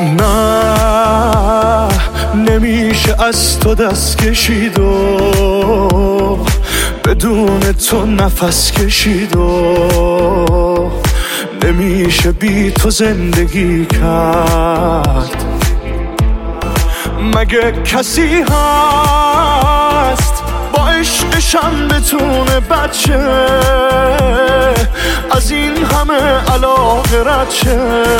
نه نمیشه از تو دست کشید و بدون تو نفس کشید و نمیشه بی تو زندگی کرد. مگه کسی هست با عشقشم بتونه بچه از این همه علاقه رد شه؟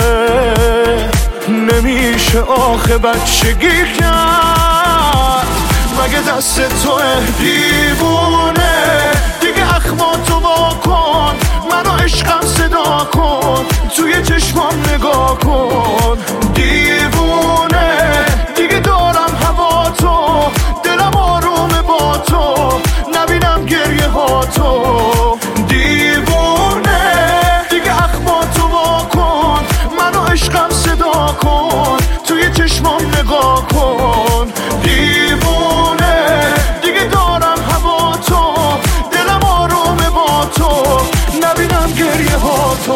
نمیشه آخه بچگی کرد. مگه دست تو دیوونه دیگه اخماتو واکن، منو عشقم صدا کن، توی چشمام نگاه کن. دیوونه دیگه دارم هوا تو، دلم آرومه با تو، نبینم گریه ها تو. دیوونه دیگه اخماتو واکن، منو عشقم صدا کن، توی چشمام نگاه کن. دیوونه دیگه دارم هوا تو، دلم آرومه با تو، نبینم گریه ها تو.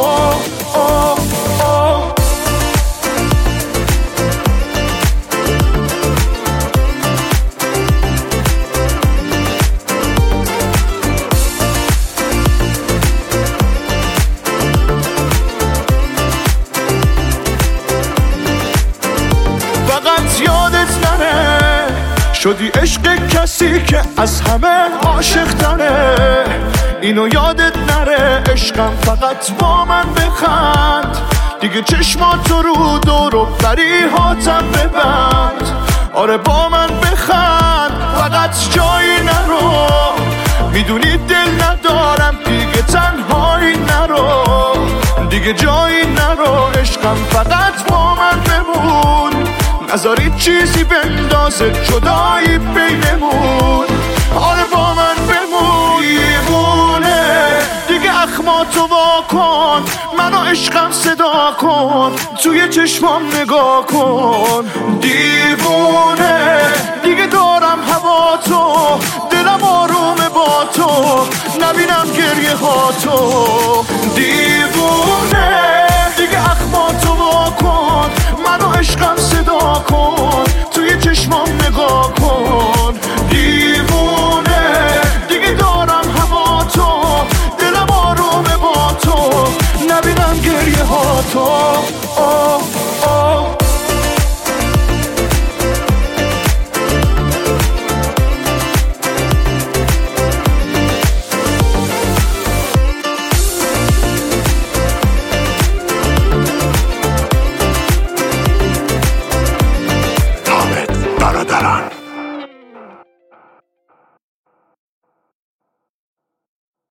فقط یادت نره شدی عشق کسی که از همه عاشق تره. اینو یادت نره عشقم فقط با من بخند، دیگه چشماتو رو دور و بریهاتم ببند. آره با من بخند فقط جایی نرو، میدونی دل ندارم دیگه تنهایی نرو، دیگه جایی نرو عشقم فقط با من بمون. نذاری چیزی بندازه جدایی بینمون، آره با من بمون. دیوونه دیگه اخماتو واکن، منو عشقم صدا کن، توی چشمام نگاه کن. دیوونه دیگه دارم هوا تو، دلم آرومه با تو، نبینم گریه ها تو. دیوونه دیگه اخماتو واکن، منو عشقم صدا کن، توی چشمام نگاه کن.